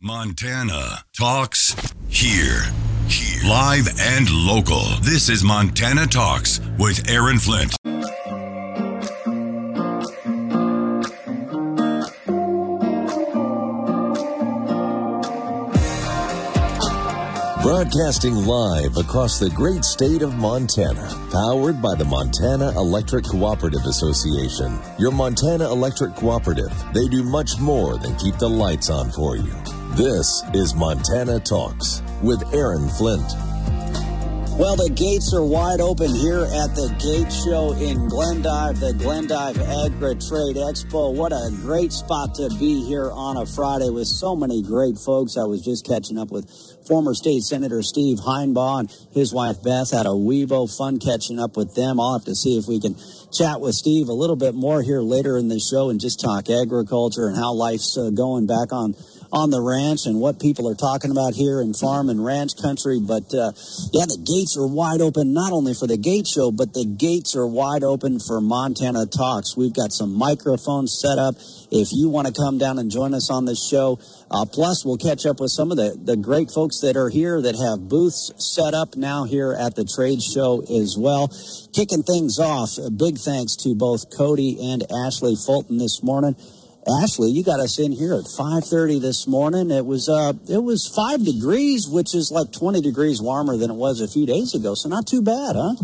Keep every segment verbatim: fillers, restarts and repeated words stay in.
Montana Talks here. Here. Live and local. This is Montana Talks with Aaron Flint. Broadcasting live across the great state of Montana, powered by the Montana Electric Cooperative Association. Your Montana Electric Cooperative, they do much more than keep the lights on for you. This is Montana Talks with Aaron Flint. Well, the gates are wide open here at the Gate Show in Glendive, the Glendive Agri-Trade Expo. What a great spot to be here on a Friday with so many great folks. I was just catching up with former State Senator Steve Heinbaugh and his wife Beth had a Weibo. Fun catching up with them. I'll have to see if we can chat with Steve a little bit more here later in the show and just talk agriculture and how life's uh, going back on on the ranch and what people are talking about here in farm and ranch country. But, uh, yeah, the gates are wide open, not only for the Gate Show, but the gates are wide open for Montana Talks. We've got some microphones set up if you want to come down and join us on this show. Uh, plus, we'll catch up with some of the, the great folks that are here that have booths set up now here at the trade show as well. Kicking things off, a big thanks to both Cody and Ashley Fulton this morning. Ashley, you got us in here at five thirty this morning. It was uh, it was five degrees, which is like twenty degrees warmer than it was a few days ago. So not too bad, huh?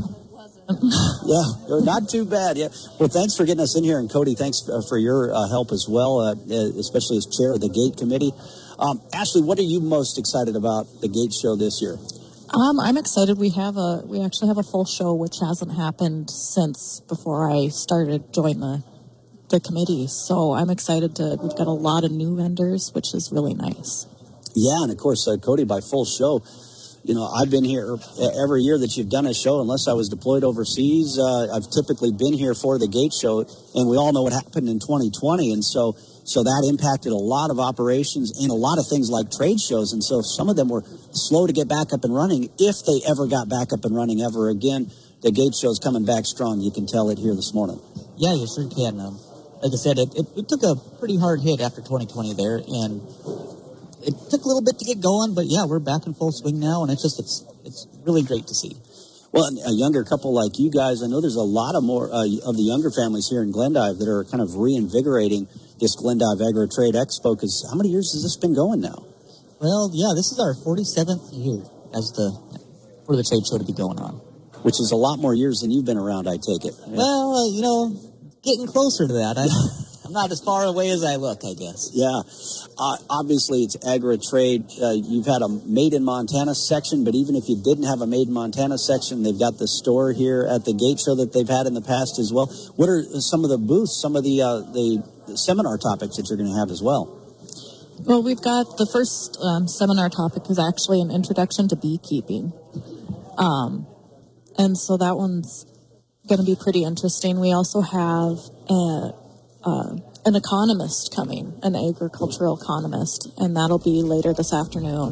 Yeah, not too bad. Yeah. Well, thanks for getting us in here, and Cody, thanks for your uh, help as well, uh, especially as chair of the Gate Committee. Um, Ashley, what are you most excited about the Gate Show this year? Um, I'm excited. We have a we actually have a full show, which hasn't happened since before I started joining the. the committee. So I'm excited to, we've got a lot of new vendors, which is really nice. Yeah. And of course, uh, Cody, by full show, you know, I've been here every year that you've done a show, unless I was deployed overseas. Uh, I've typically been here for the Gate Show, and we all know what happened in twenty twenty. And so, so that impacted a lot of operations and a lot of things like trade shows. And so some of them were slow to get back up and running, if they ever got back up and running ever again. The Gate Show's coming back strong. You can tell it here this morning. Yeah, you sure can. Um, Like I said, it, it, it took a pretty hard hit after twenty twenty there, and it took a little bit to get going, but yeah, we're back in full swing now, and it's just, it's it's really great to see. Well, a younger couple like you guys, I know there's a lot of more uh, of the younger families here in Glendive that are kind of reinvigorating this Glendive Agri-Trade Expo, because how many years has this been going now? Well, yeah, this is our forty-seventh year as the, for the trade show to be going on. Which is a lot more years than you've been around, I take it. Yeah. Well, uh, you know... getting closer to that. I, I'm not as far away as I look, I guess. Yeah. Uh, obviously, it's agri-trade. Uh, you've had a Made in Montana section, but even if you didn't have a Made in Montana section, they've got the store here at the Gate Show that they've had in the past as well. What are some of the booths, some of the, uh, the seminar topics that you're going to have as well? Well, we've got the first um, seminar topic is actually an introduction to beekeeping. Um, and so that one's going to be pretty interesting. We also have a, uh, an economist coming, an agricultural economist, and that'll be later this afternoon.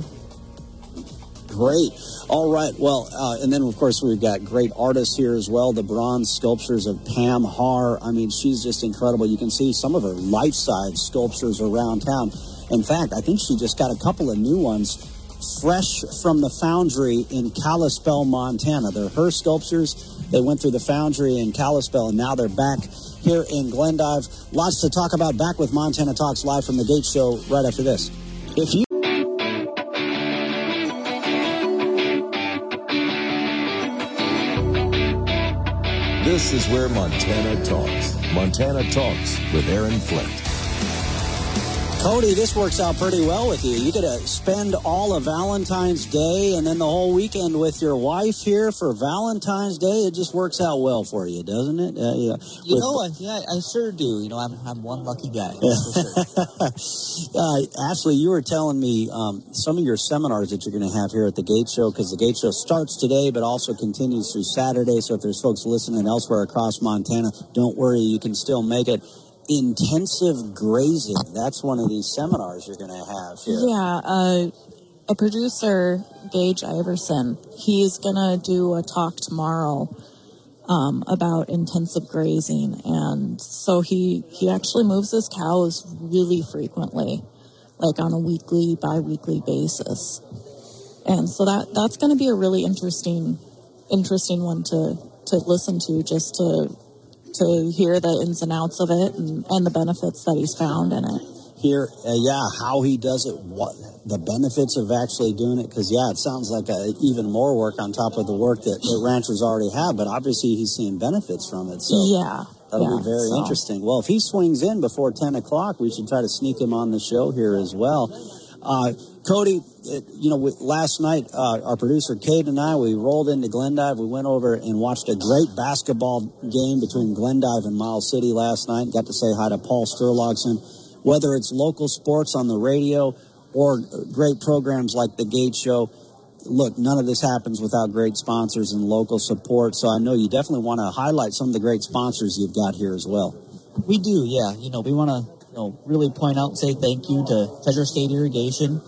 Great. All right. Well, uh, and then, of course, we've got great artists here as well. The bronze sculptures of Pam Haar. I mean, she's just incredible. You can see some of her life-size sculptures around town. In fact, I think she just got a couple of new ones fresh from the foundry in Kalispell, Montana. They're her sculptures. They went through the foundry in Kalispell, and now they're back here in Glendive. Lots to talk about. Back with Montana Talks live from the Gate Show right after this. If you This is where Montana Talks. Montana Talks with Aaron Flint. Cody, this works out pretty well with you. You get to spend all of Valentine's Day and then the whole weekend with your wife here for Valentine's Day. It just works out well for you, doesn't it? Uh, yeah. You with, know, I, yeah, I sure do. You know, I'm I'm one lucky guy. That's for sure. uh, Ashley, you were telling me um, some of your seminars that you're going to have here at the Gate Show, because the Gate Show starts today but also continues through Saturday. So if there's folks listening elsewhere across Montana, don't worry, you can still make it. Intensive grazing. That's one of these seminars you're going to have here. Yeah, uh, a producer, Gage Iverson, he's going to do a talk tomorrow um, about intensive grazing. And so he, he actually moves his cows really frequently. like on a weekly, bi-weekly basis. And so that that's going to be a really interesting, interesting one to, to listen to, just to to hear the ins and outs of it and, and the benefits that he's found in it. Here, uh, yeah, how he does it, what the benefits of actually doing it, because, yeah, it sounds like a, even more work on top of the work that, that ranchers already have, but obviously he's seeing benefits from it. So yeah. That'll yeah, be very so. interesting. Well, if he swings in before ten o'clock, we should try to sneak him on the show here as well. Uh, Cody, it, you know, we, last night, uh, our producer Kate and I, we rolled into Glendive. We went over and watched a great basketball game between Glendive and Miles City last night. Got to say hi to Paul Sturlogson. Whether it's local sports on the radio or great programs like The Gate Show, look, none of this happens without great sponsors and local support. So I know you definitely want to highlight some of the great sponsors you've got here as well. We do, yeah. You know, we want to you know, really point out and say thank you to Treasure State Irrigation,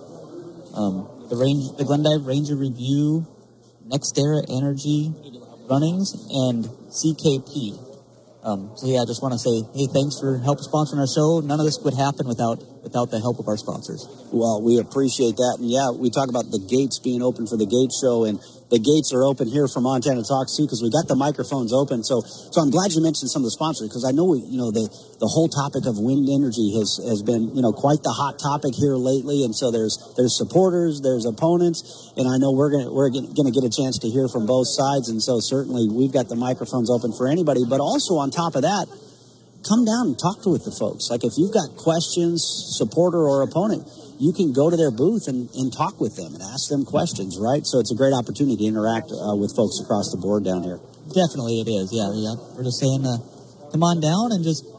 um, the range, the Glendive Ranger Review, NextEra Energy, Runnings, and C K P. Um, so yeah, I just want to say, hey, thanks for help sponsoring our show. None of this would happen without without the help of our sponsors. Well, we appreciate that. And yeah, we talk about the gates being open for the Gate Show, and the gates are open here for Montana Talks too, because we got the microphones open. So, so I'm glad you mentioned some of the sponsors, because I know we, you know, the the whole topic of wind energy has has been, you know, quite the hot topic here lately. And so there's there's supporters, there's opponents, and I know we're gonna we're gonna get a chance to hear from both sides. And so certainly we've got the microphones open for anybody. But also on top of that, come down and talk to with the folks. Like if you've got questions, supporter or opponent, you can go to their booth and, and talk with them and ask them questions, right? So it's a great opportunity to interact uh, with folks across the board down here. Definitely it is, yeah. yeah. We're just saying, uh, come on down and just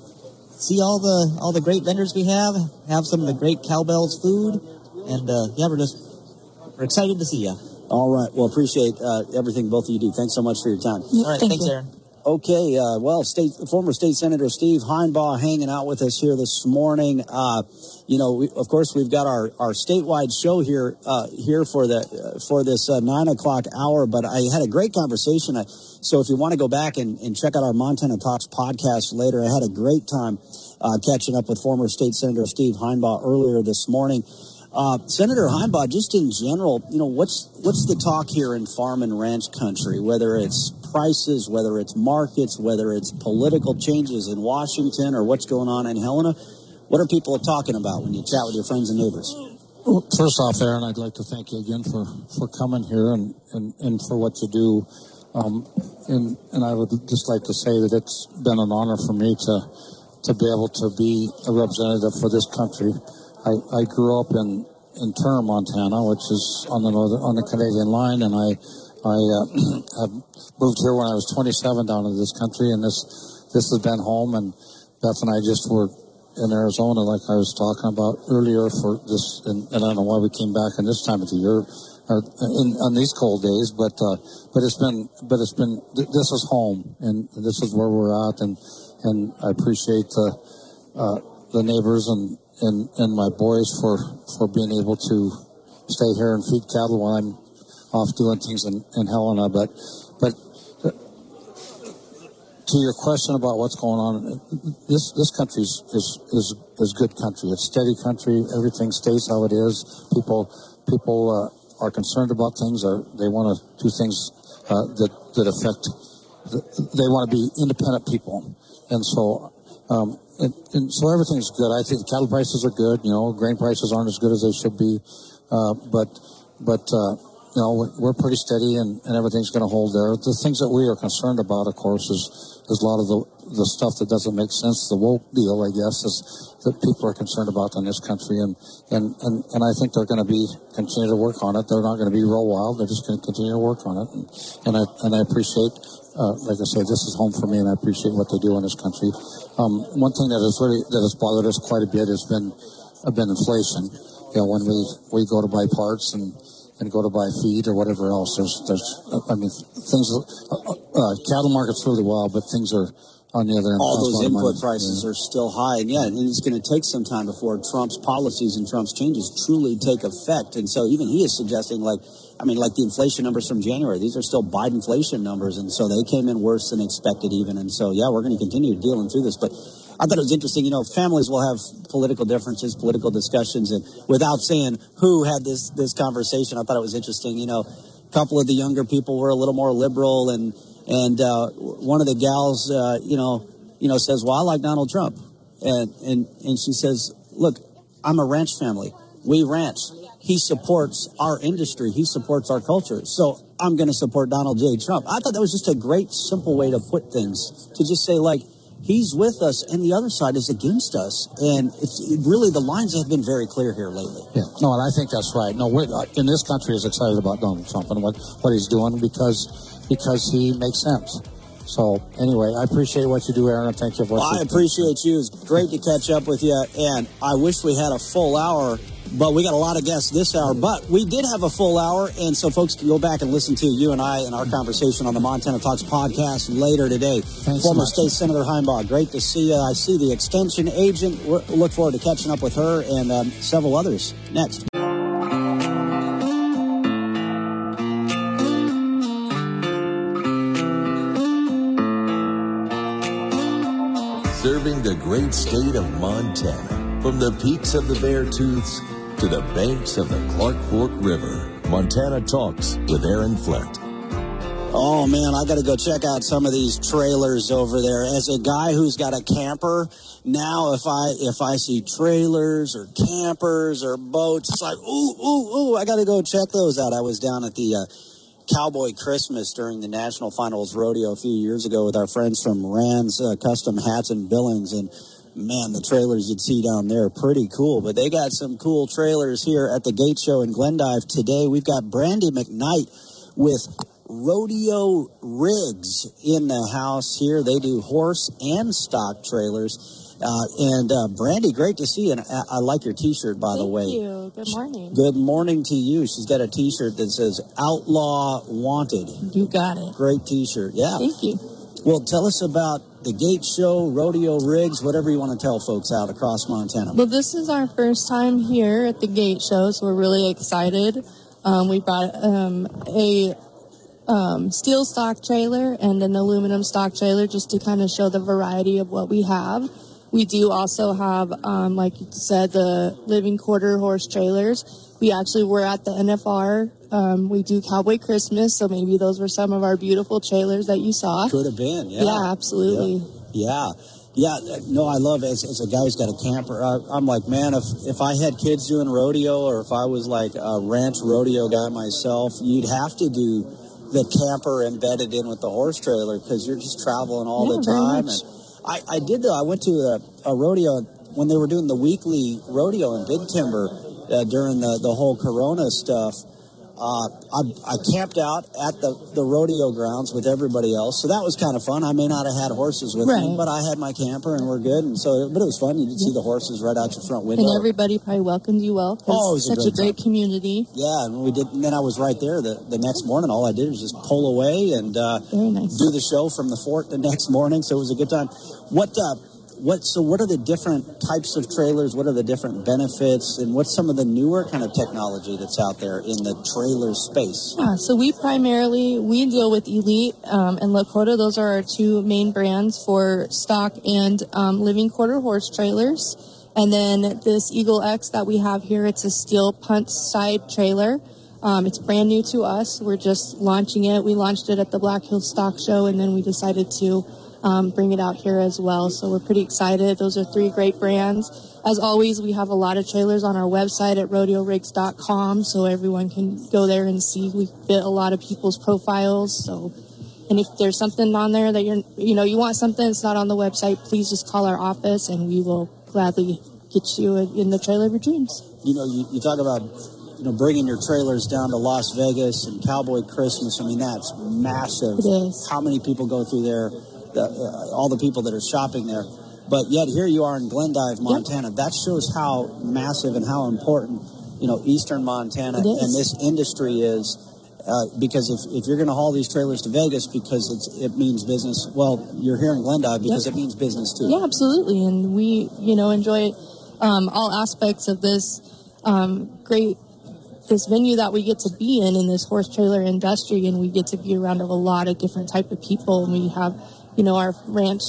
see all the all the great vendors we have, have some of the great Cowbells food, and uh, yeah, we're just we're excited to see you. All right. Well, appreciate uh, everything both of you do. Thanks so much for your time. All right, Thank thanks, you. Aaron. Okay, uh, well, state, former State Senator Steve Heinbaugh hanging out with us here this morning. Uh, you know, we, of course, we've got our, our statewide show here uh, here for the uh, for this uh, nine o'clock hour. But I had a great conversation. I, so if you want to go back and, and check out our Montana Talks podcast later, I had a great time uh, catching up with former State Senator Steve Heinbaugh earlier this morning. Uh, Senator Heinbaugh, just in general, you know, what's what's the talk here in farm and ranch country, whether it's prices, whether it's markets, whether it's political changes in Washington or what's going on in Helena? What are people talking about when you chat with your friends and neighbors? Well, first off, Aaron, I'd like to thank you again for, for coming here and, and, and for what you do. Um, and, and I would just like to say that it's been an honor for me to, to be able to be a representative for this country. I, I grew up in, in Turner, Montana, which is on the northern, on the Canadian line, and I I uh, have moved here when I was twenty-seven down to this country, and this this has been home. And Beth and I just were in Arizona, like I was talking about earlier, for this, and, and I don't know why we came back in this time of the year, or in, on these cold days, but uh, but it's been but it's been this is home, and this is where we're at, and and I appreciate the uh, the neighbors and. And, and my boys for, for being able to stay here and feed cattle while I'm off doing things in, in Helena. But but to your question about what's going on, this this country is, is is is good country. It's steady country. Everything stays how it is. People people uh, are concerned about things. Or they want to do things uh, that that affect. They want to be independent people, and so. Um, and, and so everything's good. I think cattle prices are good. You know, grain prices aren't as good as they should be. Uh, but, but, uh, you know, we're pretty steady and, and everything's going to hold there. The things that we are concerned about, of course, is, is a lot of the, the stuff that doesn't make sense. The woke deal, I guess, is that people are concerned about in this country. And, and, and, and I think they're going to be, continue to work on it. They're not going to be real wild. They're just going to continue to work on it. And, and I, and I appreciate, Uh, like I say, this is home for me, and I appreciate what they do in this country. Um, one thing that has really that has bothered us quite a bit has been uh, been inflation. You know, when we, we go to buy parts and, and go to buy feed or whatever else, there's there's uh, I mean things. Uh, uh, cattle market's really well, but things are on the other end. All those input prices yeah. are still high, and yeah, and it's going to take some time before Trump's policies and Trump's changes truly take effect. And so even he is suggesting, like. I mean, like the inflation numbers from January, these are still Bidenflation numbers, and so they came in worse than expected even. And so, yeah, we're going to continue dealing through this. But I thought it was interesting. You know, families will have political differences, political discussions, and without saying who had this this conversation, I thought it was interesting. You know, a couple of the younger people were a little more liberal, and and uh, one of the gals, uh, you know, you know, says, "Well, I like Donald Trump," and and and she says, "Look, I'm a ranch family. We ranch. He supports our industry. He supports our culture. So I'm going to support Donald J. Trump." I thought that was just a great, simple way to put things, to just say, like, he's with us and the other side is against us. And it's it really, the lines have been very clear here lately. Yeah, no, and I think that's right. No, we're, uh, in this country is excited about Donald Trump and what, what he's doing because because he makes sense. So anyway, I appreciate what you do, Aaron, and thank you for what well, I appreciate you. It's great to catch up with you, and I wish we had a full hour. But we got a lot of guests this hour. But we did have a full hour, and so folks can go back and listen to you and I and our conversation on the Montana Talks podcast later today. Thanks Former so State Senator Heimbaugh, great to see you. I see the extension agent. We're, look forward to catching up with her and um, several others next. Serving the great state of Montana, from the peaks of the Beartooths to the banks of the Clark Fork River. Montana Talks with Aaron Flint. Oh, man, I got to go check out some of these trailers over there. As a guy who's got a camper, now if I if I see trailers or campers or boats, it's like, ooh, ooh, ooh, I got to go check those out. I was down at the uh, Cowboy Christmas during the National Finals Rodeo a few years ago with our friends from Rand's uh, Custom Hats and Billings, and man, the trailers you'd see down there are pretty cool. But they got some cool trailers here at the Gate Show in Glendive today. We've got Brandy McKnight with Rodeo Rigs in the house here. They do horse and stock trailers. Uh, and uh, Brandy, great to see you. And I, I like your T-shirt, by Thank the way. Thank you. Good morning. Good morning to you. She's got a T-shirt that says Outlaw Wanted. You got it. Great T-shirt. Yeah. Thank you. Well, tell us about the Gate Show, Rodeo Rigs, whatever you want to tell folks out across Montana. Well, this is our first time here at the Gate Show, so we're really excited. Um, we brought um, a um, steel stock trailer and an aluminum stock trailer just to kind of show the variety of what we have. We do also have, um, like you said, the living quarter horse trailers. We actually were at the N F R. Um, we do Cowboy Christmas, so maybe those were some of our beautiful trailers that you saw. Could have been, yeah. Yeah, absolutely. Yeah. Yeah. yeah. No, I love it. As, as a guy who's got a camper, I, I'm like, man, if, if I had kids doing rodeo or if I was like a ranch rodeo guy myself, you'd have to do the camper embedded in with the horse trailer because you're just traveling all yeah, the time. Very much. And I, I did, though. I went to a, a rodeo when they were doing the weekly rodeo in Big Timber uh, during the, the whole Corona stuff. Uh, I, I camped out at the, the rodeo grounds with everybody else, so that was kind of fun. I may not have had horses with right. me, but I had my camper, and we're good. And so, but it was fun. You could yeah. see the horses right out your front window. And everybody probably welcomed you well. Oh, it was such a great, a great community. Yeah, and we did. And then I was right there the, the next morning. All I did was just pull away and uh, Very nice. do the show from the fort the next morning. So it was a good time. What? Uh, What, so what are the different types of trailers? What are the different benefits? And what's some of the newer kind of technology that's out there in the trailer space? Yeah, so we primarily, we deal with Elite um, and Lakota. Those are our two main brands for stock and um, living quarter horse trailers. And then this Eagle X that we have here, it's a steel punt side trailer. Um, it's brand new to us. We're just launching it. We launched it at the Black Hills Stock Show, and then we decided to Um, bring it out here as well. So we're pretty excited. Those are three great brands. As always, we have a lot of trailers on our website at rodeo rigs dot com, so everyone can go there and see. We fit a lot of people's profiles. So, and if there's something on there that you're, you know, you want something that's not on the website, please just call our office and we will gladly get you in the trailer of your dreams. You know, you, you talk about, you know, bringing your trailers down to Las Vegas and Cowboy Christmas. I mean, that's massive. It is. How many people go through there? The, uh, all the people that are shopping there. But yet here you are in Glendive, Montana. Yep. That shows how massive and how important, you know, eastern Montana and this industry is. Uh, because if, if you're going to haul these trailers to Vegas because it's, it means business, well, you're here in Glendive because yep. it means business too. Yeah, absolutely. And we, you know, enjoy um, all aspects of this um, great this venue that we get to be in, in this horse trailer industry, and we get to be around a lot of different type of people. And we have, you know, our ranch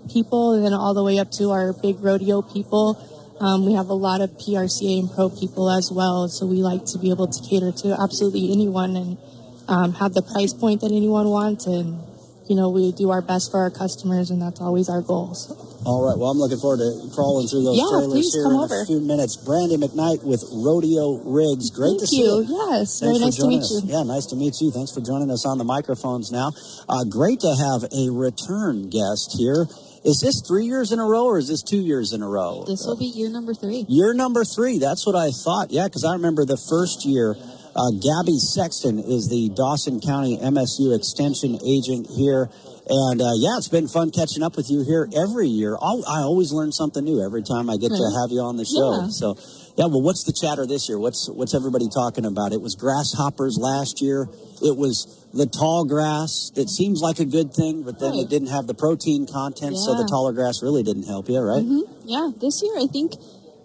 people, and then all the way up to our big rodeo people. Um, we have a lot of P R C A and pro people as well, so we like to be able to cater to absolutely anyone and um, have the price point that anyone wants, and you know, we do our best for our customers, and that's always our goals. All right. Well, I'm looking forward to crawling through those yeah, trailers here in over. a few minutes. Brandy McKnight with Rodeo Rigs. Great Thank to see you. you. Yes. Thanks very nice to meet us. you. Yeah, nice to meet you. Thanks for joining us on the microphones now. Uh, great to have a return guest here. Is this three years in a row, or is this two years in a row? This will be year number three. Year number three. That's what I thought. Yeah, because I remember the first year. Uh, Gabby Sexton is the Dawson County M S U Extension agent here. And, uh, yeah, it's been fun catching up with you here every year. I'll, I always learn something new every time I get right. to have you on the show. Yeah. So, yeah, well, what's the chatter this year? What's what's everybody talking about? It was grasshoppers last year. It was the tall grass. It seems like a good thing, but then right. it didn't have the protein content, yeah. so the taller grass really didn't help you, right? Mm-hmm. Yeah, this year I think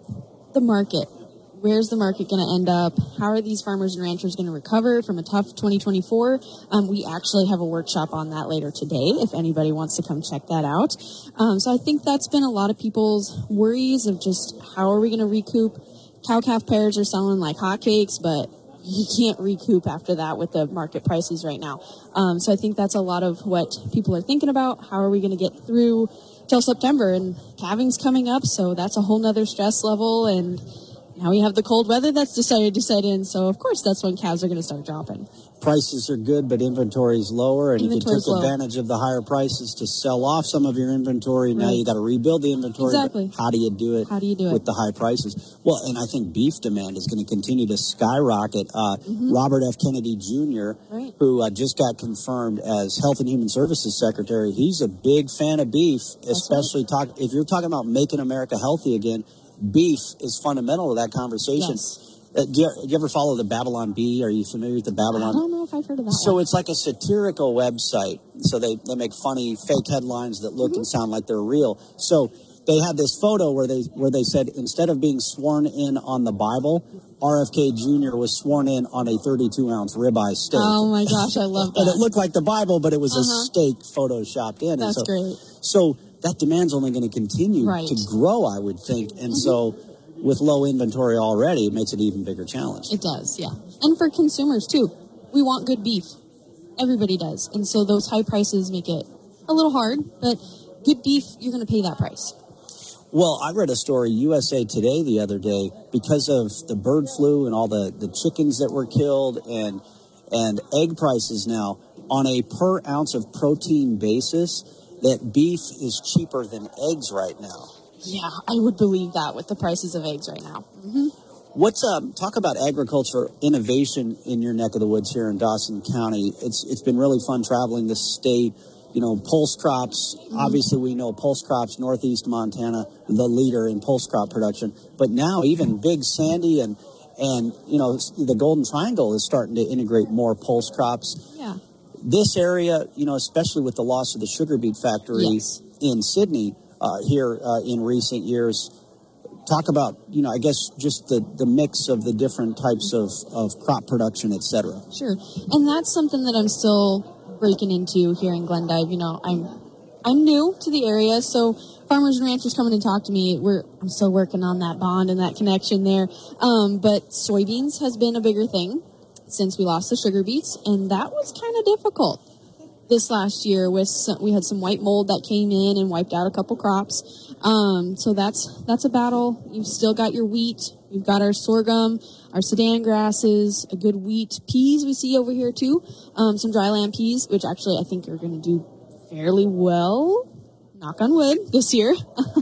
the market. Where's the market going to end up? How are these farmers and ranchers going to recover from a tough twenty twenty-four? Um, we actually have a workshop on that later today if anybody wants to come check that out. Um, so I think that's been a lot of people's worries of just how are we going to recoup? Cow-calf pairs are selling like hotcakes, but you can't recoup after that with the market prices right now. Um, so I think that's a lot of what people are thinking about. How are we going to get through till September? And calving's coming up, so that's a whole nother stress level. And now we have the cold weather that's decided to set in, so of course that's when calves are going to start dropping. Prices are good, but inventory is lower, and if you took low. advantage of the higher prices to sell off some of your inventory, right. now you got to rebuild the inventory. Exactly. How do you do it? How do you do it with the high prices? Well, and I think beef demand is going to continue to skyrocket. Uh, mm-hmm. Robert F. Kennedy Junior, right. who uh, just got confirmed as Health and Human Services Secretary, he's a big fan of beef, that's especially right. talk if you're talking about making America healthy again. Beef is fundamental to that conversation. Yes. Uh, do, you, do you ever follow the Babylon Bee? Are you familiar with the Babylon? I don't know if I've heard of that So one. it's like a satirical website. So they, they make funny fake headlines that look mm-hmm. and sound like they're real. So they had this photo where they where they said instead of being sworn in on the Bible, R F K Junior was sworn in on a thirty-two ounce ribeye steak. Oh my gosh, I love that. And it looked like the Bible, but it was uh-huh. a steak photoshopped in. That's and so, great. So that demand's only going to continue right. to grow, I would think. And mm-hmm. so with low inventory already, it makes it an even bigger challenge. It does, yeah. And for consumers, too. We want good beef. Everybody does. And so those high prices make it a little hard, but good beef, you're going to pay that price. Well, I read a story, U S A Today, the other day, because of the bird flu and all the, the chickens that were killed and and egg prices now, on a per ounce of protein basis, that beef is cheaper than eggs right now. Yeah, I would believe that with the prices of eggs right now. Mm-hmm. What's um talk about agriculture innovation in your neck of the woods here in Dawson County? It's it's been really fun traveling the state. You know, pulse crops. Mm-hmm. Obviously, we know pulse crops, Northeast Montana, the leader in pulse crop production. But now even Big Sandy and and you know the Golden Triangle is starting to integrate more pulse crops. Yeah. This area, you know, especially with the loss of the sugar beet factory yes. in Sydney. Uh, here uh, in recent years, talk about, you know, I guess just the, the mix of the different types of, of crop production, et cetera. Sure. And that's something that I'm still breaking into here in Glendive. You know, I'm I'm new to the area, so farmers and ranchers coming and talk to me. We're I'm still working on that bond and that connection there. Um, but soybeans has been a bigger thing since we lost the sugar beets, and that was kind of difficult. This last year, with some, we had some white mold that came in and wiped out a couple crops. Um, so that's that's a battle. You've still got your wheat. We've got our sorghum, our Sudan grasses, a good wheat. Peas we see over here too. Um, some dryland peas, which actually I think are going to do fairly well. Knock on wood this year.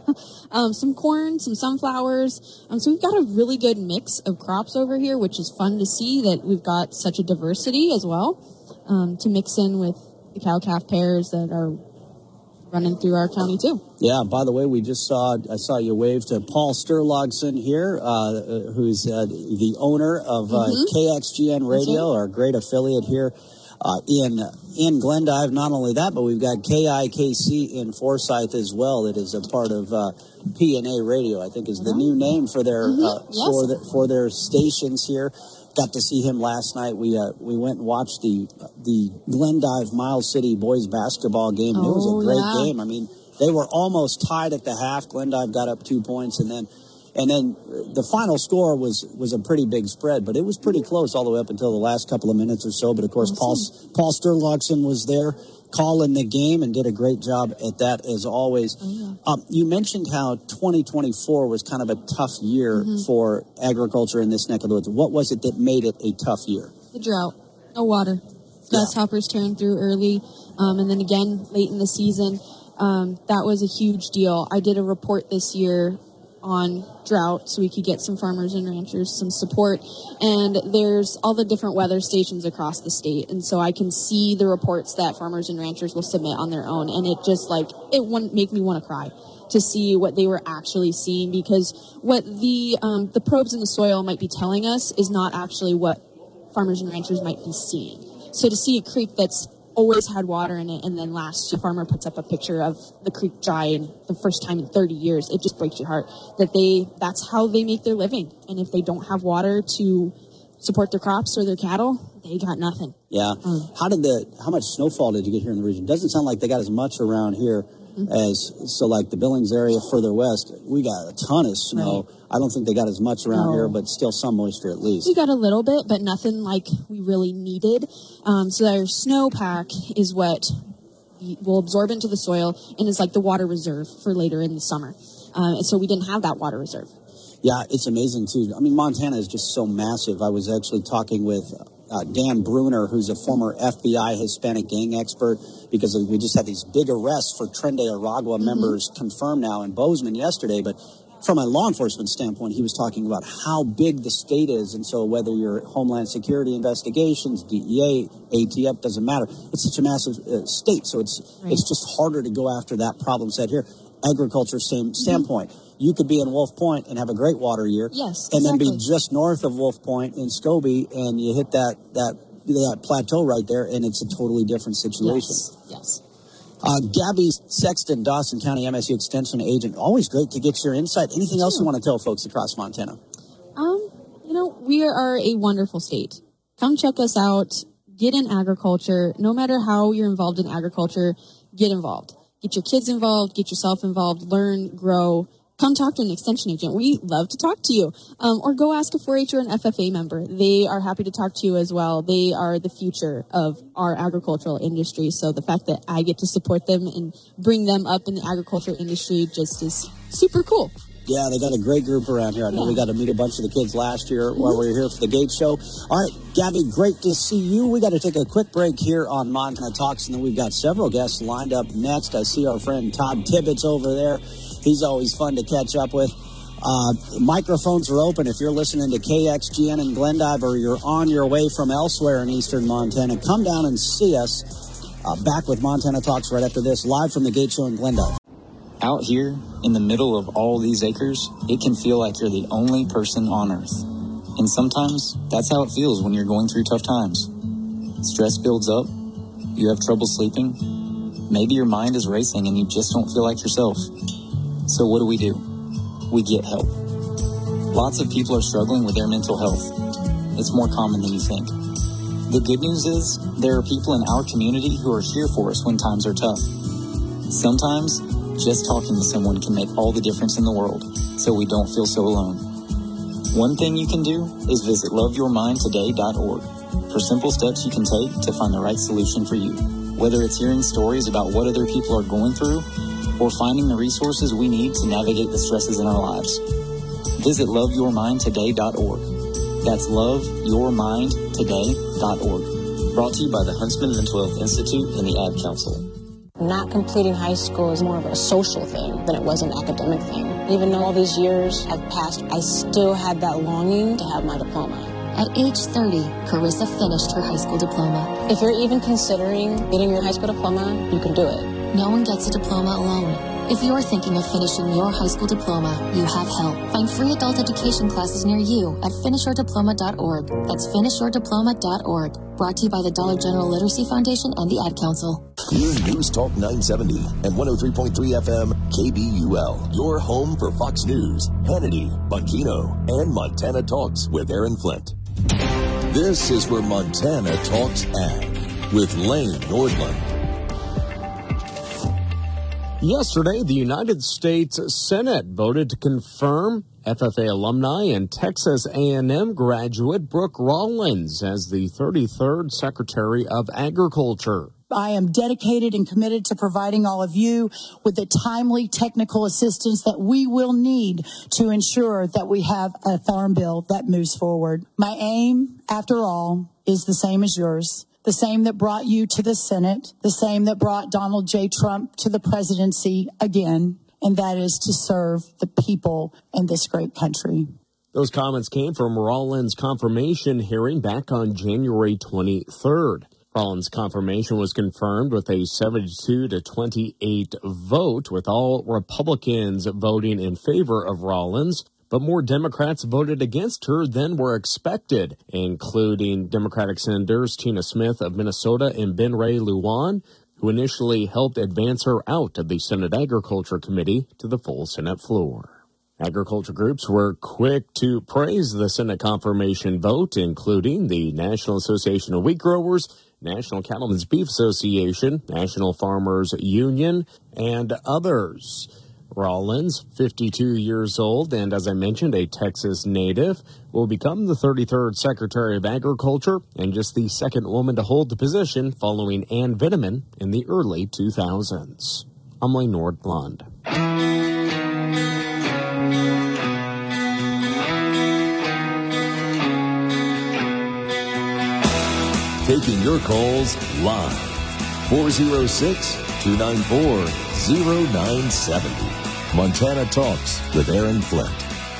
um, some corn, some sunflowers. Um, so we've got a really good mix of crops over here, which is fun to see that we've got such a diversity as well um, to mix in with the cow-calf pairs that are running through our county too. Yeah, by the way, we just saw, I saw you wave to Paul Sturlogson here, uh, who's uh, the owner of uh, mm-hmm. K X G N Radio, right. our great affiliate here uh, in in Glendive. Not only that, but we've got K I K C in Forsyth as well that is a part of uh, P N A Radio, I think is the new name for their, mm-hmm. uh, yes. for, the, for their stations here. Got to see him last night. We uh, we went and watched the the Glendive Miles City boys basketball game. Oh, it was a great yeah. game. I mean, They were almost tied at the half. Glendive got up two points, and then and then the final score was was a pretty big spread, but it was pretty close all the way up until the last couple of minutes or so. But of course, Paul Paul Sturlogson was there calling the game and did a great job at that as always. Oh, yeah. um, you mentioned how twenty twenty-four was kind of a tough year mm-hmm. for agriculture in this neck of the woods. What was it that made it a tough year? The drought, no water, grasshoppers yeah. tearing through early, um, and then again late in the season. Um, that was a huge deal. I did a report this year on drought so we could get some farmers and ranchers some support, and there's all the different weather stations across the state, and so I can see the reports that farmers and ranchers will submit on their own, and it just like it wouldn't make me want to cry to see what they were actually seeing, because what the um, the probes in the soil might be telling us is not actually what farmers and ranchers might be seeing. So to see a creek that's always had water in it, and then last year, farmer puts up a picture of the creek dry and the first time in thirty years, it just breaks your heart that they, that's how they make their living. And if they don't have water to support their crops or their cattle, they got nothing. Yeah. Um, how did the, how much snowfall did you get here in the region? Doesn't sound like they got as much around here mm-hmm. as, so like the Billings area further west, we got a ton of snow. Right. I don't think they got as much around no. here, but still some moisture at least. We got a little bit, but nothing like we really needed. Um, so our snowpack is what will absorb into the soil and is like the water reserve for later in the summer. Um, and so we didn't have that water reserve. Yeah, it's amazing too. I mean, Montana is just so massive. I was actually talking with uh, Dan Bruner, who's a former F B I Hispanic gang expert, because we just had these big arrests for Tren de Aragua mm-hmm. members confirmed now in Bozeman yesterday, but from a law enforcement standpoint, he was talking about how big the state is. And so whether you're Homeland Security investigations, D E A, A T F, doesn't matter. It's such a massive uh, state. So it's right. it's just harder to go after that problem set here. Agriculture, same standpoint. Mm-hmm. You could be in Wolf Point and have a great water year. Yes, And exactly. then be just north of Wolf Point in Scobie, and you hit that, that, that plateau right there, and it's a totally different situation. Yes, yes. Uh, Gabby Sexton, Dawson County M S U Extension Agent. Always great to get your insight. Anything else you want to tell folks across Montana? Um, you know, we are a wonderful state. Come check us out. Get in agriculture. No matter how you're involved in agriculture, get involved. Get your kids involved. Get yourself involved. Learn, grow. Come talk to an extension agent. We love to talk to you. Um, or go ask a four H or an F F A member. They are happy to talk to you as well. They are the future of our agricultural industry. So the fact that I get to support them and bring them up in the agriculture industry just is super cool. Yeah, they got a great group around here. I know yeah. we got to meet a bunch of the kids last year mm-hmm. while we were here for the Gate Show. All right, Gabby, great to see you. We got to take a quick break here on Montana Talks, and then we've got several guests lined up next. I see our friend Todd Tibbetts over there. He's always fun to catch up with. Uh, microphones are open. If you're listening to K X G N in Glendive, or you're on your way from elsewhere in eastern Montana, come down and see us. Uh, back with Montana Talks right after this, live from the Gate Show in Glendive. Out here, in the middle of all these acres, it can feel like you're the only person on Earth. And sometimes, that's how it feels when you're going through tough times. Stress builds up, you have trouble sleeping, maybe your mind is racing and you just don't feel like yourself. So what do we do? We get help. Lots of people are struggling with their mental health. It's more common than you think. The good news is, there are people in our community who are here for us when times are tough. Sometimes, just talking to someone can make all the difference in the world, so we don't feel so alone. One thing you can do is visit love your mind today dot org for simple steps you can take to find the right solution for you. Whether it's hearing stories about what other people are going through, or finding the resources we need to navigate the stresses in our lives. Visit love your mind today dot org. That's love your mind today dot org. Brought to you by the Huntsman Mental Health Institute and the Ad Council. Not completing high school is more of a social thing than it was an academic thing. Even though all these years have passed, I still had that longing to have my diploma. At age thirty, Carissa finished her high school diploma. If you're even considering getting your high school diploma, you can do it. No one gets a diploma alone. If you're thinking of finishing your high school diploma, you have help. Find free adult education classes near you at finish your diploma dot org. That's finish your diploma dot org. Brought to you by the Dollar General Literacy Foundation and the Ad Council. Here News Talk nine seventy and one oh three point three F M K B U L. Your home for Fox News, Hannity, Bongino, and Montana Talks with Aaron Flint. This is where Montana Talks Ag with Lane Nordlund. Yesterday, the United States Senate voted to confirm F F A alumni and Texas A and M graduate Brooke Rollins as the thirty-third Secretary of Agriculture. I am dedicated and committed to providing all of you with the timely technical assistance that we will need to ensure that we have a farm bill that moves forward. My aim, after all, is the same as yours. The same that brought you to the Senate, the same that brought Donald J. Trump to the presidency again, and that is to serve the people in this great country. Those comments came from Rollins' confirmation hearing back on January twenty-third. Rollins' confirmation was confirmed with a seventy-two to twenty-eight vote, with all Republicans voting in favor of Rollins. But more Democrats voted against her than were expected, including Democratic Senators Tina Smith of Minnesota and Ben Ray Lujan, who initially helped advance her out of the Senate Agriculture Committee to the full Senate floor. Agriculture groups were quick to praise the Senate confirmation vote, including the National Association of Wheat Growers, National Cattlemen's Beef Association, National Farmers Union, and others. Rollins, fifty-two years old, and as I mentioned, a Texas native, will become the thirty-third Secretary of Agriculture and just the second woman to hold the position following Ann Vinneman in the early two thousands. I'm Wayne Nordlund. Taking your calls live. four oh six, two nine four, oh nine seven oh. Montana Talks with Aaron Flint.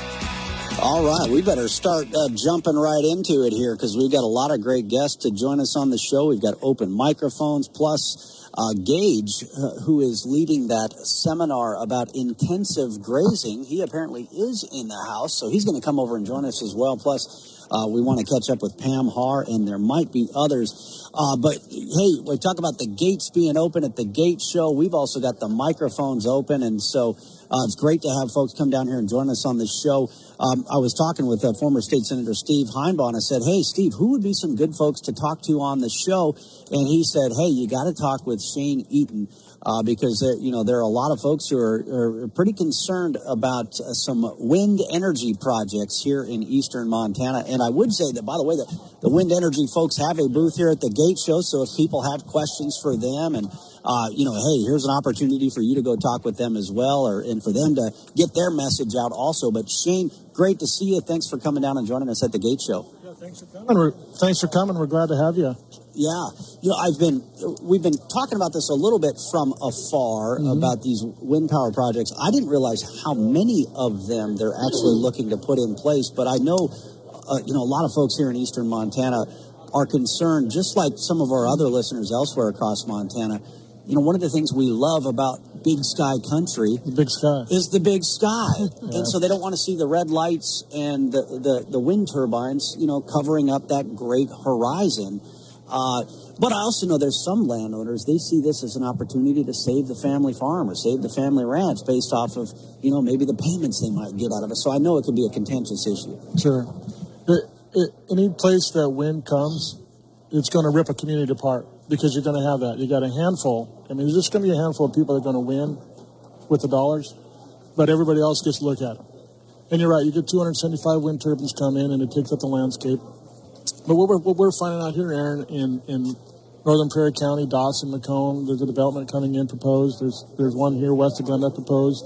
All right, we better start uh, jumping right into it here because we've got a lot of great guests to join us on the show. We've got open microphones, plus uh, Gage, uh, who is leading that seminar about intensive grazing. He apparently is in the house, so he's going to come over and join us as well. Plus, Uh, we want to catch up with Pam Haar, and there might be others. Uh, but, hey, we talk about the gates being open at the Gate Show. We've also got the microphones open, and so uh, it's great to have folks come down here and join us on the show. Um, I was talking with uh, former State Senator Steve Heinbaugh, and I said, hey, Steve, who would be some good folks to talk to on the show? And he said, hey, you got to talk with Shane Eaton. Uh, because, uh, you know, there are a lot of folks who are, are pretty concerned about uh, some wind energy projects here in eastern Montana. And I would say that, by the way, that the wind energy folks have a booth here at the Gate Show. So if people have questions for them and, uh, you know, hey, here's an opportunity for you to go talk with them as well, or and for them to get their message out also. But, Shane, great to see you. Thanks for coming down and joining us at the Gate Show. Yeah, thanks for coming. We're, thanks for coming. We're glad to have you. Yeah, you know, I've been, we've been talking about this a little bit from afar mm-hmm. about these wind power projects. I didn't realize how many of them they're actually looking to put in place, but I know, uh, you know, a lot of folks here in eastern Montana are concerned, just like some of our other listeners elsewhere across Montana. You know, one of the things we love about Big Sky Country the big sky. is the big sky. Yeah. And so they don't want to see the red lights and the, the, the wind turbines, you know, covering up that great horizon. Uh, but I also know there's some landowners, they see this as an opportunity to save the family farm or save the family ranch based off of, you know, maybe the payments they might get out of it. So I know it could be a contentious issue. Sure. It, it, any place that wind comes, it's going to rip a community apart because you're going to have that. You got a handful. I mean, there's just going to be a handful of people that are going to win with the dollars, but everybody else gets to look at them. And you're right, you get two hundred seventy-five wind turbines come in and it takes up the landscape. But what we're, what we're finding out here, Aaron, in, in Northern Prairie County, Dawson, Macomb, there's a development coming in proposed. There's there's one here west of Glendale proposed.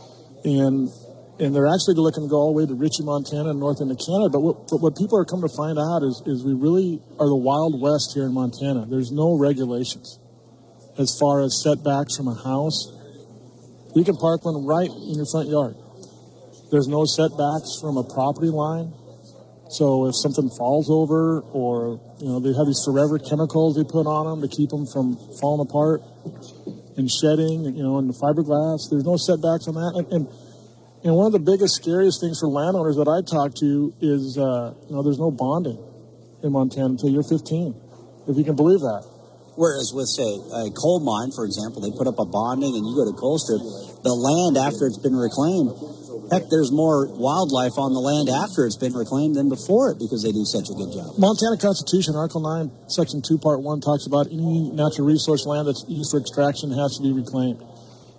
And and they're actually looking to go all the way to Ritchie, Montana, and north into Canada. But what, but what people are coming to find out is, is we really are the Wild West here in Montana. There's no regulations as far as setbacks from a house. You can park one right in your front yard. There's no setbacks from a property line. So if something falls over, or, you know, they have these forever chemicals they put on them to keep them from falling apart and shedding, you know, and the fiberglass, there's no setbacks on that. And, and, and one of the biggest, scariest things for landowners that I talk to is, uh, you know, there's no bonding in Montana until you're fifteen, if you can believe that. Whereas with, say, a coal mine, for example, they put up a bonding and you go to Colstrip, the land after it's been reclaimed, heck, there's more wildlife on the land after it's been reclaimed than before it because they do such a good job. Montana Constitution, Article nine, Section two, Part one, talks about any natural resource land that's used for extraction has to be reclaimed.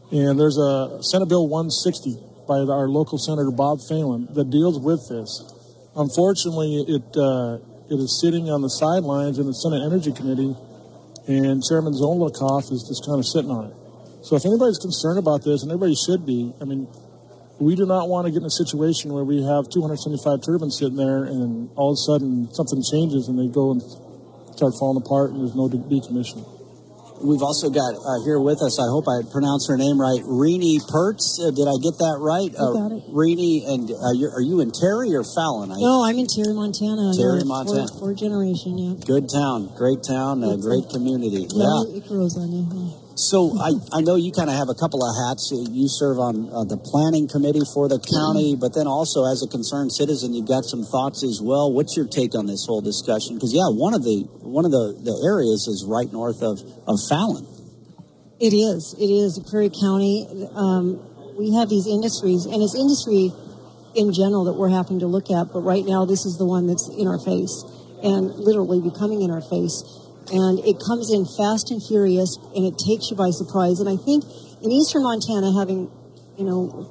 And there's a Senate Bill one sixty by our local Senator Bob Phelan that deals with this. Unfortunately, it uh, it is sitting on the sidelines in the Senate Energy Committee, and Chairman Zolnikoff is just kind of sitting on it. So if anybody's concerned about this, and everybody should be, I mean, we do not want to get in a situation where we have two hundred seventy-five turbines sitting there and all of a sudden something changes and they go and start falling apart and there's no decommissioning. We've also got uh, here with us, I hope I pronounced her name right, Rini Pertz. Uh, did I get that right? You uh, got it. Rini, and uh, you're, are you in Terry or Fallon? I, no, I'm in Terry, Montana. Terry, yeah, Montana. For, for generation, yeah. Good town, great town, uh, great community. Yeah, yeah. it grows on you. Yeah. So I, I know you kind of have a couple of hats. You serve on uh, the planning committee for the county, but then also as a concerned citizen, you've got some thoughts as well. What's your take on this whole discussion? Because yeah, one of the one of the, the areas is right north of, of Fallon. It is. It is Prairie County. Um, we have these industries, and it's industry in general that we're having to look at. But right now, this is the one that's in our face and literally becoming in our face. And it comes in fast and furious, and it takes you by surprise. And I think in eastern Montana, having, you know,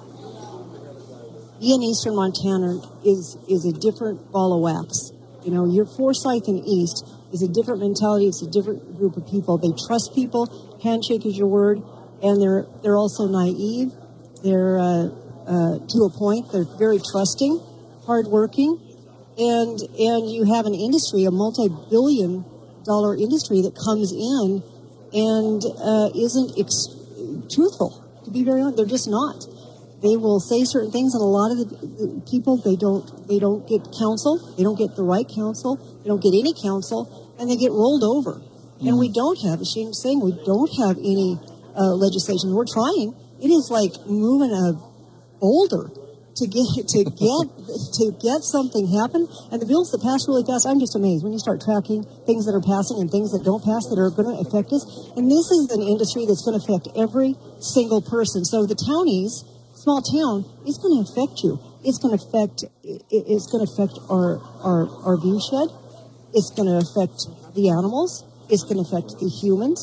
being eastern Montana is is a different ball of wax. You know, your Forsyth and East is a different mentality. It's a different group of people. They trust people. Handshake is your word, and they're they're also naive. They're uh, uh, to a point. They're very trusting, hardworking, and and you have an industry, a multi-billion dollar industry that comes in and uh, isn't ex- truthful. To be very honest, they're just not. They will say certain things, and a lot of the, the people they don't they don't get counsel. They don't get the right counsel. They don't get any counsel, and they get rolled over. Mm. And we don't have, ashamed saying, we don't have any uh, legislation. We're trying. It is like moving a boulder to get to get to get something happen. And the bills that pass really fast, I'm just amazed when you start tracking things that are passing and things that don't pass that are going to affect us. And this is an industry that's going to affect every single person. So the townies, small town, is going to affect you. It's going to affect. It's going to affect our our our view shed. It's going to affect the animals. It's going to affect the humans.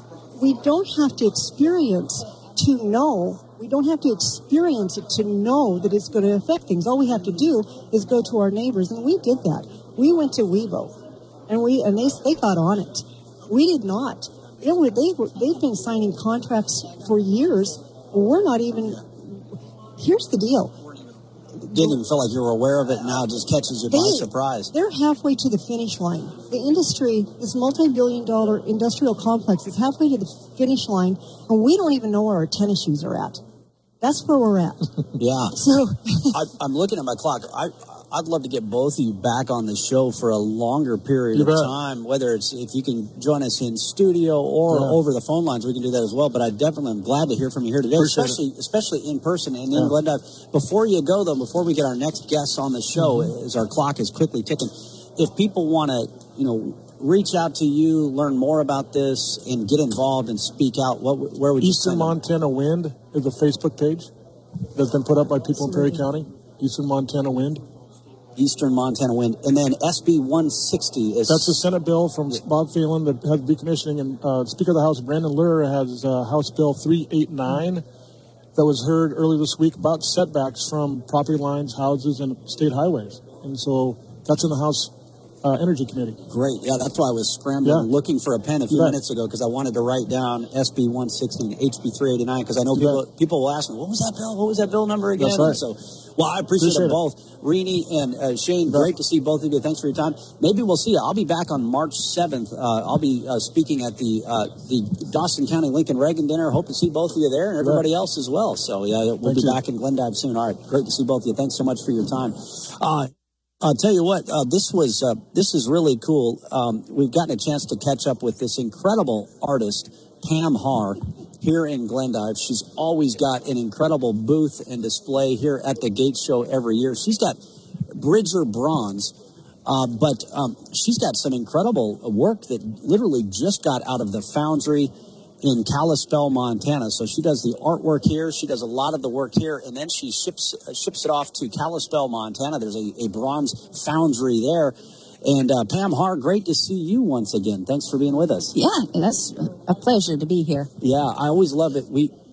We don't have to experience to know. We don't have to experience it to know that it's going to affect things. All we have to do is go to our neighbors, and we did that. We went to Wevo, and we and they they got on it. We did not. It were, they were, they've been signing contracts for years. We're not even. Here's the deal. Didn't even feel like you were aware of it. Now it just catches you they, by surprise. They're halfway to the finish line. The industry, this multi-billion dollar industrial complex, is halfway to the finish line, and we don't even know where our tennis shoes are at. That's where we're at. Yeah. So I, I'm looking at my clock. I, I'd love to get both of you back on the show for a longer period you of bet. time, whether it's if you can join us in studio or yeah. over the phone lines, we can do that as well. But I definitely am glad to hear from you here today, Appreciate especially it. especially in person and yeah. in Glendive. Before you go, though, before we get our next guests on the show, mm-hmm. as our clock is quickly ticking, if people want to, you know, reach out to you, learn more about this, and get involved and speak out, what where would you Eastern Montana Wind is a Facebook page that's been put up by people in Prairie County. Eastern Montana Wind. Eastern Montana Wind. And then S B one sixty is... That's a Senate bill from yeah. Bob Phelan that has decommissioning. And uh, Speaker of the House, Brandon Lure, has uh, House Bill three eighty-nine that was heard earlier this week about setbacks from property lines, houses, and state highways. And so that's in the House uh, Energy Committee. Great. Yeah, that's why I was scrambling, yeah. looking for a pen a few yeah. minutes ago, because I wanted to write down S B one sixty and H B three eighty-nine, because I know people yeah. people will ask me, what was that bill? What was that bill number again? That's right. So, well, I appreciate, appreciate it both. Rini and uh, Shane, yeah. great to see both of you. Thanks for your time. Maybe we'll see you. I'll be back on March seventh. Uh, I'll be uh, speaking at the uh, the Dawson County Lincoln Reagan Dinner. Hope to see both of you there and everybody yeah. else as well. So, yeah, we'll Thank be you. back in Glendive soon. All right, great to see both of you. Thanks so much for your time. Uh, I'll tell you what, uh, this was uh, this is really cool. Um, we've gotten a chance to catch up with this incredible artist, Pam Haar, here in Glendive. She's always got an incredible booth and display here at the Gates Show every year. She's got Bridger bronze, uh, but um, she's got some incredible work that literally just got out of the foundry in Kalispell, Montana. So she does the artwork here. She does a lot of the work here, and then she ships uh, ships it off to Kalispell, Montana. There's a, a bronze foundry there. And uh, Pam Haar, great to see you once again. Thanks for being with us. Yeah, that's a pleasure to be here. Yeah, I always love it. We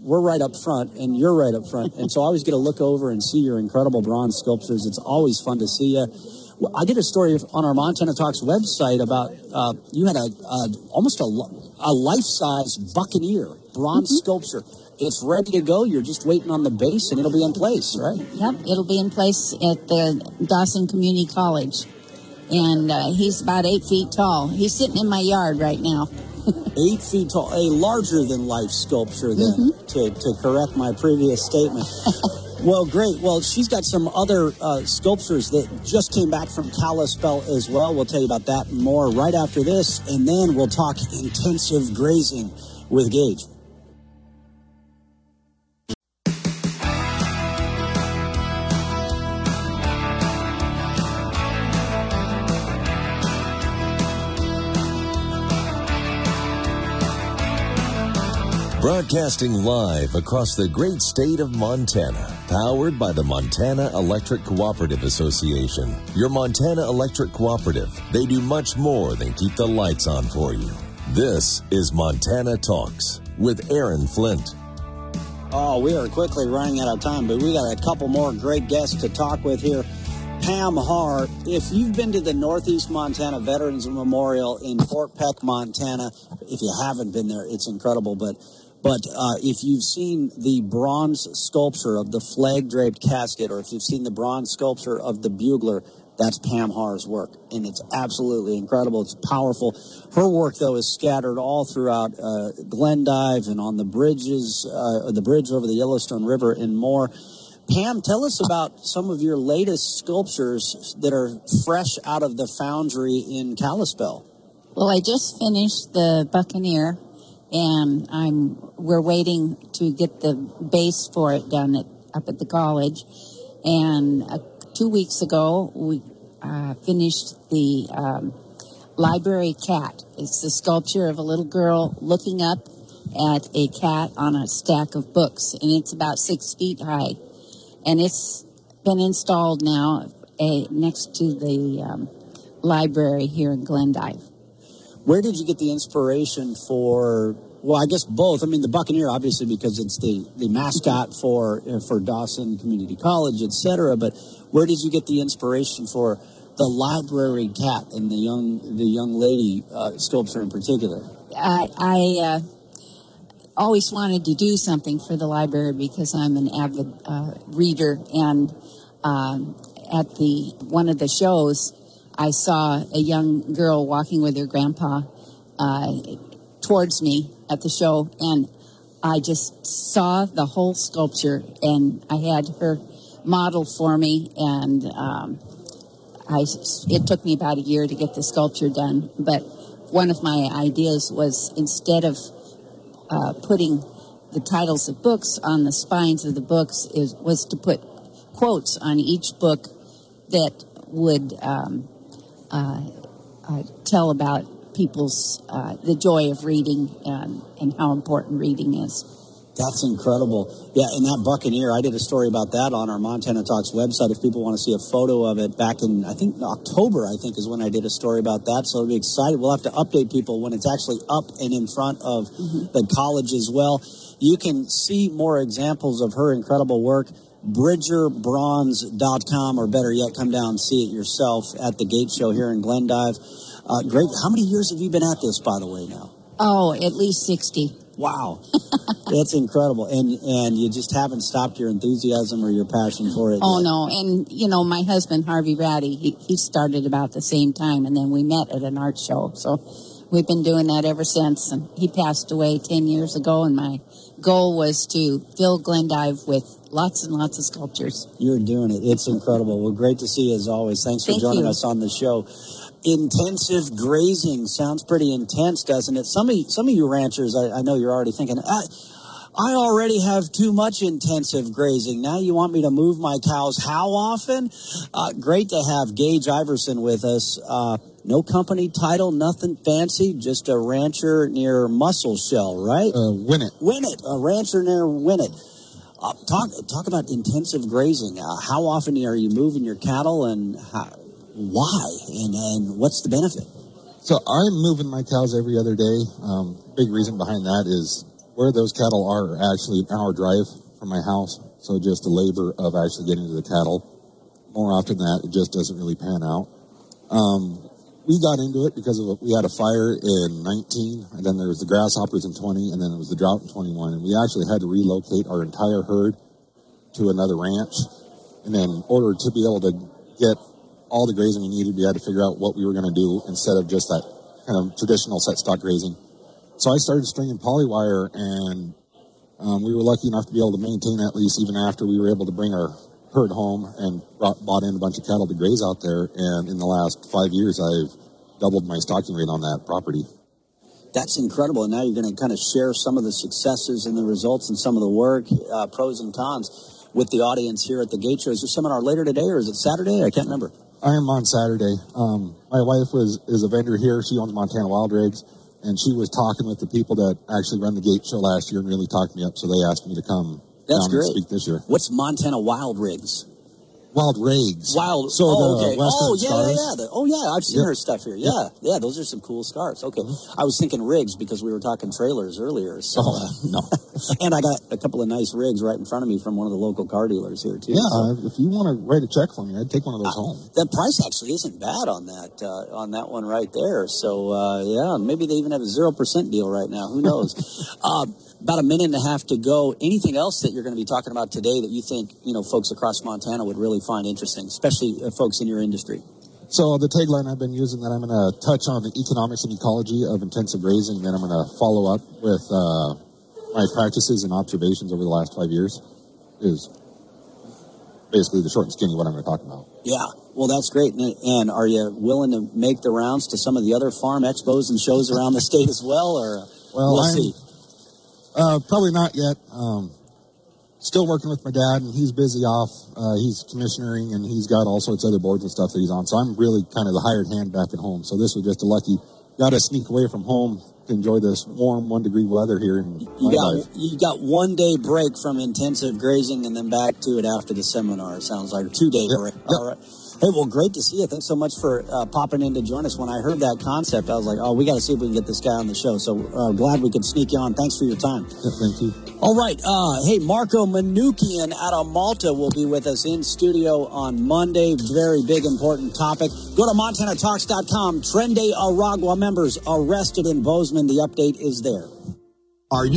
we're right up front, and you're right up front, and so I always get to look over and see your incredible bronze sculptures. It's always fun to see you. I did a story on our Montana Talks website about uh, you had a, a almost a, a life-size Buccaneer bronze mm-hmm. sculpture. It's ready to go. You're just waiting on the base, and it'll be in place, right? Yep, it'll be in place at the Dawson Community College. And uh, he's about eight feet tall. He's sitting in my yard right now. Eight feet tall, a larger-than-life sculpture, then, mm-hmm. to, to correct my previous statement. Well, great. Well, she's got some other uh, sculptures that just came back from Kalispell as well. We'll tell you about that and more right after this, and then we'll talk intensive grazing with Gage. Broadcasting live across the great state of Montana, powered by the Montana Electric Cooperative Association. Your Montana Electric Cooperative, they do much more than keep the lights on for you. This is Montana Talks with Aaron Flint. Oh, we are quickly running out of time, but we got a couple more great guests to talk with here. Pam Haar, if you've been to the Northeast Montana Veterans Memorial in Fort Peck, Montana, if you haven't been there, it's incredible, but But uh, if you've seen the bronze sculpture of the flag-draped casket, or if you've seen the bronze sculpture of the bugler, that's Pam Haar's work, and it's absolutely incredible. It's powerful. Her work, though, is scattered all throughout uh, Glendive and on the bridges, uh, the bridge over the Yellowstone River and more. Pam, tell us about some of your latest sculptures that are fresh out of the foundry in Kalispell. Well, I just finished the Buccaneer, and I'm we're waiting to get the base for it done at, up at the college. And uh, two weeks ago, we uh, finished the um, library cat. It's the sculpture of a little girl looking up at a cat on a stack of books, and it's about six feet high. And it's been installed now uh, next to the um, library here in Glendive. Where did you get the inspiration for, well, I guess both. I mean, the Buccaneer, obviously, because it's the, the mascot for uh, for Dawson Community College, et cetera. But where did you get the inspiration for the library cat and the young the young lady uh, sculpture in particular? I, I uh, always wanted to do something for the library because I'm an avid uh, reader. And um, at the one of the shows, I saw a young girl walking with her grandpa uh, towards me at the show, and I just saw the whole sculpture, and I had her model for me, and um, I, it took me about a year to get the sculpture done, but one of my ideas was, instead of uh, putting the titles of books on the spines of the books, is was to put quotes on each book that would um, Uh, uh, tell about people's, uh, the joy of reading and, and how important reading is. That's incredible. Yeah, and that Buccaneer, I did a story about that on our Montana Talks website. If people want to see a photo of it, back in, I think, October, I think, is when I did a story about that. So I'll be excited. We'll have to update people when it's actually up and in front of mm-hmm. the college as well. You can see more examples of her incredible work. Bridger Bronze dot com, or better yet, come down and see it yourself at the Gate Show here in Glendive. Uh, great. How many years have you been at this, by the way, now? Oh, at least sixty. Wow. That's incredible. And and you just haven't stopped your enthusiasm or your passion for it. Oh, yet. no. And, you know, my husband, Harvey Ratty, he, he started about the same time, and then we met at an art show. So we've been doing that ever since. And he passed away ten years ago, and my goal was to fill Glendive with lots and lots of sculptures. You're doing it. It's incredible. Well, great to see you as always. Thanks for Thank joining you. us on the show. Intensive grazing sounds pretty intense, doesn't it? Some of you, some of you ranchers, I, I know you're already thinking, I, I already have too much intensive grazing. Now you want me to move my cows how often? Uh, great to have Gage Iverson with us. Uh, no company title, nothing fancy, just a rancher near Muscle Shell, right? Uh, Winnett. Winnett, a rancher near Winnett. Uh, talk talk about intensive grazing. Uh, how often are you moving your cattle, and how, why, and, and what's the benefit? So I'm moving my cows every other day. Um, big reason behind that is where those cattle are actually an hour drive from my house. So just the labor of actually getting to the cattle. More often than that, it just doesn't really pan out. Um, we got into it because of a, we had a fire in nineteen, and then there was the grasshoppers in twenty, and then there was the drought in twenty-one. And we actually had to relocate our entire herd to another ranch. And then in order to be able to get all the grazing we needed, we had to figure out what we were going to do instead of just that kind of traditional set stock grazing. So I started stringing polywire, and um, we were lucky enough to be able to maintain that lease even after we were able to bring our herd home and brought, bought in a bunch of cattle to graze out there. And in the last five years, I've doubled my stocking rate on that property. That's incredible. And now you're going to kind of share some of the successes and the results and some of the work, uh, pros and cons, with the audience here at the Gate Show. Is your seminar later today, or is it Saturday? I can't remember. I am on Saturday. Um, my wife was is a vendor here. She owns Montana Wild Rigs. And she was talking with the people that actually run the Gate Show last year and really talked me up, so they asked me to come That's down great. and speak this year. What's Montana Wild Rigs? Wild Rigs. Wild. So oh, the okay. Western Oh, yeah, Stars. yeah, yeah. The, oh, yeah. I've seen Yep. her stuff here. Yeah, yeah. Those are some cool scarves. Okay. Mm-hmm. I was thinking rigs because we were talking trailers earlier. So, oh, uh, no. And I got a couple of nice rigs right in front of me from one of the local car dealers here, too. Yeah, so. if you want to write a check for me, I'd take one of those Uh, home. The price actually isn't bad on that uh, on that one right there. So, uh, yeah, maybe they even have a zero percent deal right now. Who knows? uh, about a minute and a half to go. Anything else that you're going to be talking about today that you think, you know, folks across Montana would really find interesting, especially uh, folks in your industry? So the tagline I've been using that I'm going to touch on the economics and ecology of intensive grazing, then I'm going to follow up with uh, my practices and observations over the last five years is basically the short and skinny what I'm going to talk about. Yeah, well, that's great. And, and are you willing to make the rounds to some of the other farm expos and shows around the state as well, or well, we'll I'm, see? Uh, probably not yet. Um, still working with my dad, and he's busy off. Uh, he's commissioning, and he's got all sorts of other boards and stuff that he's on. So I'm really kind of the hired hand back at home. So this was just a lucky, got to sneak away from home to enjoy this warm one degree weather here in You my got, life. you got one day break from intensive grazing and then back to it after the seminar, it sounds like. Two day Yep. break. Yep. All right. Hey, well, great to see you. Thanks so much for uh, popping in to join us. When I heard that concept, I was like, oh, we got to see if we can get this guy on the show. So uh, glad we could sneak you on. Thanks for your time. Yeah, thank you. All right. Uh, hey, Marco Manukian out of Malta will be with us in studio on Monday. Very big, important topic. Go to Montana Talks dot com. Trende Aragua members arrested in Bozeman. The update is there. Are you